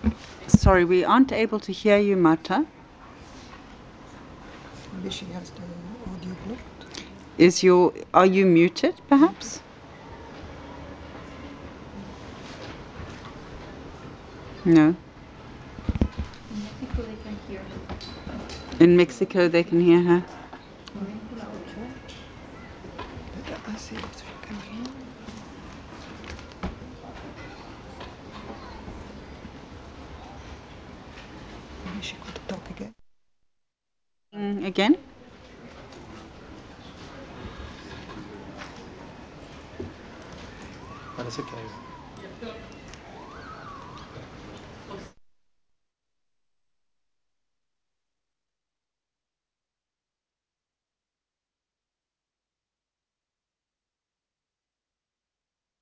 Sorry, we aren't able to hear you, Marta. Maybe she has the audio blocked. Are you muted, perhaps? No. In Mexico, they can hear her. In Mexico, they can hear her. Okay. Let us see if she can hear. Maybe she could talk again. Again? But it's okay.